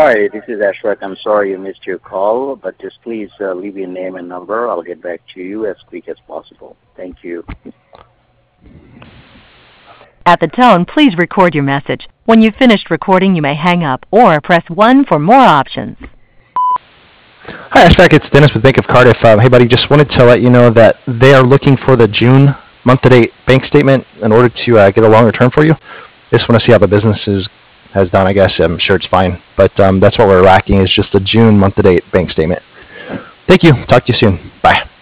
Hi, this is Ashwak. I'm sorry you missed your call, but just please leave your name and number. I'll get back to you as quick as possible. Thank you. At the tone, please record your message. When you've finished recording, you may hang up or press 1 for more options. Hi, Ashfaq. It's Dennis with Bank of Cardiff. Hey, buddy, just wanted to let you know that they are looking for the June month-to-date bank statement in order to get a longer term for you. Just want to see how the business has done, I guess. I'm sure it's fine, but that's what we're lacking is just the June month-to-date bank statement. Thank you. Talk to you soon. Bye.